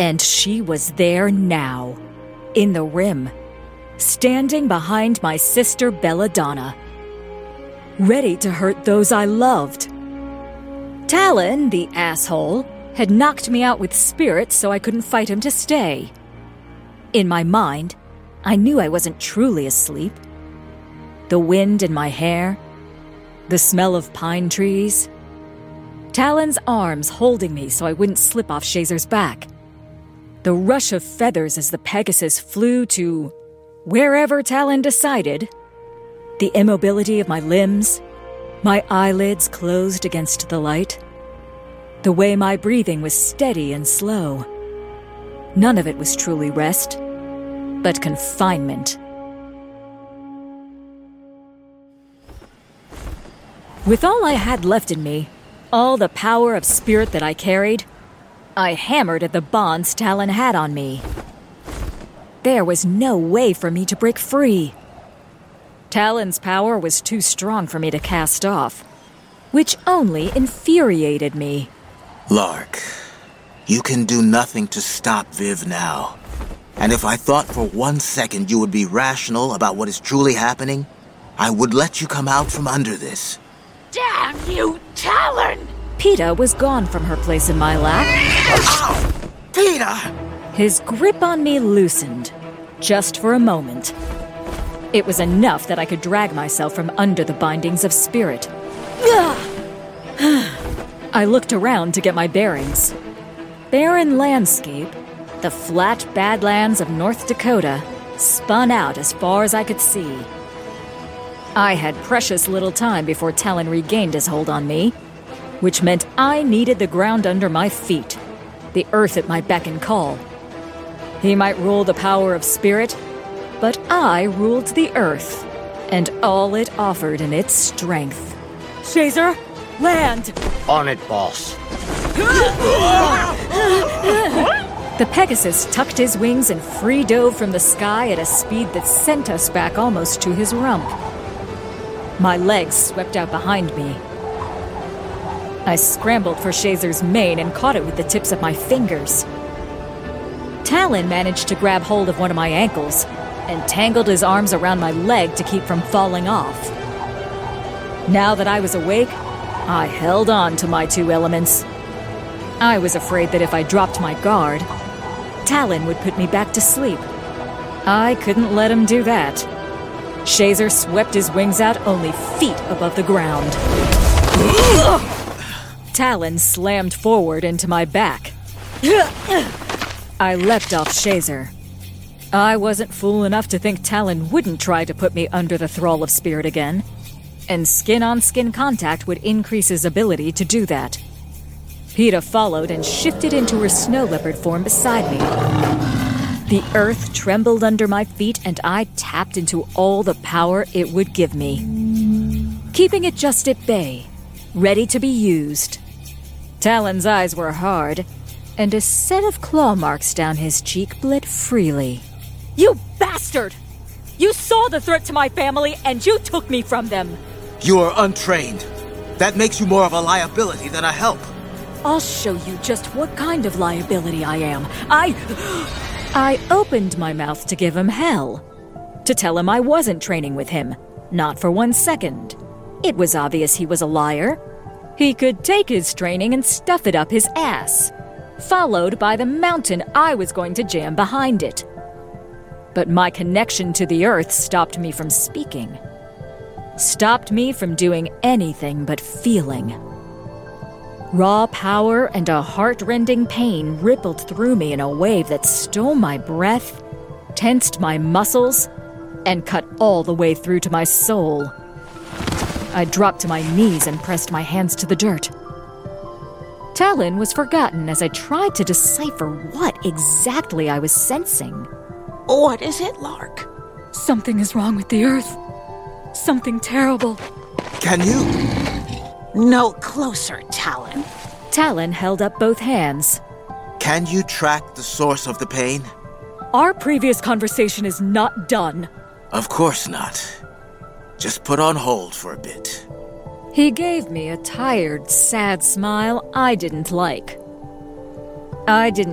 And she was there now, in the rim, standing behind my sister Belladonna, ready to hurt those I loved. Talon, the asshole, had knocked me out with spirit so I couldn't fight him to stay. In my mind, I knew I wasn't truly asleep. The wind in my hair, the smell of pine trees, Talon's arms holding me so I wouldn't slip off Shazer's back, the rush of feathers as the Pegasus flew to wherever Talon decided, the immobility of my limbs, my eyelids closed against the light, the way my breathing was steady and slow. None of it was truly rest, but confinement. With all I had left in me, all the power of spirit that I carried, I hammered at the bonds Talon had on me. There was no way for me to break free. Talon's power was too strong for me to cast off, which only infuriated me. Lark, you can do nothing to stop Viv now. And if I thought for 1 second you would be rational about what is truly happening, I would let you come out from under this. Damn you, Talon! Peeta was gone from her place in my lap. Ow! Peeta! His grip on me loosened, just for a moment. It was enough that I could drag myself from under the bindings of spirit. I looked around to get my bearings. Barren landscape, the flat badlands of North Dakota, spun out as far as I could see. I had precious little time before Talon regained his hold on me, which meant I needed the ground under my feet, the earth at my beck and call. He might rule the power of spirit, but I ruled the earth, and all it offered in its strength. Shazer, land! On it, boss. The Pegasus tucked his wings and free dove from the sky at a speed that sent us back almost to his rump. My legs swept out behind me. I scrambled for Shazer's mane and caught it with the tips of my fingers. Talon managed to grab hold of one of my ankles and tangled his arms around my leg to keep from falling off. Now that I was awake, I held on to my 2 elements. I was afraid that if I dropped my guard, Talon would put me back to sleep. I couldn't let him do that. Shazer swept his wings out only feet above the ground. Talon slammed forward into my back. I leapt off Shazer. I wasn't fool enough to think Talon wouldn't try to put me under the thrall of spirit again, and skin-on-skin contact would increase his ability to do that. Peeta followed and shifted into her snow leopard form beside me. The earth trembled under my feet and I tapped into all the power it would give me, keeping it just at bay, ready to be used. Talon's eyes were hard, and a set of claw marks down his cheek bled freely. You bastard! You saw the threat to my family, and you took me from them! You are untrained. That makes you more of a liability than a help. I'll show you just what kind of liability I am. I opened my mouth to give him hell. To tell him I wasn't training with him. Not for 1 second. It was obvious he was a liar. He could take his training and stuff it up his ass, followed by the mountain I was going to jam behind it. But my connection to the earth stopped me from speaking. Stopped me from doing anything but feeling. Raw power and a heart-rending pain rippled through me in a wave that stole my breath, tensed my muscles, and cut all the way through to my soul. I dropped to my knees and pressed my hands to the dirt. Talon was forgotten as I tried to decipher what exactly I was sensing. What is it, Lark? Something is wrong with the earth. Something terrible. Can you? No closer, Talon. Talon held up both hands. Can you track the source of the pain? Our previous conversation is not done. Of course not. Just put on hold for a bit. He gave me a tired, sad smile I didn't like. I didn't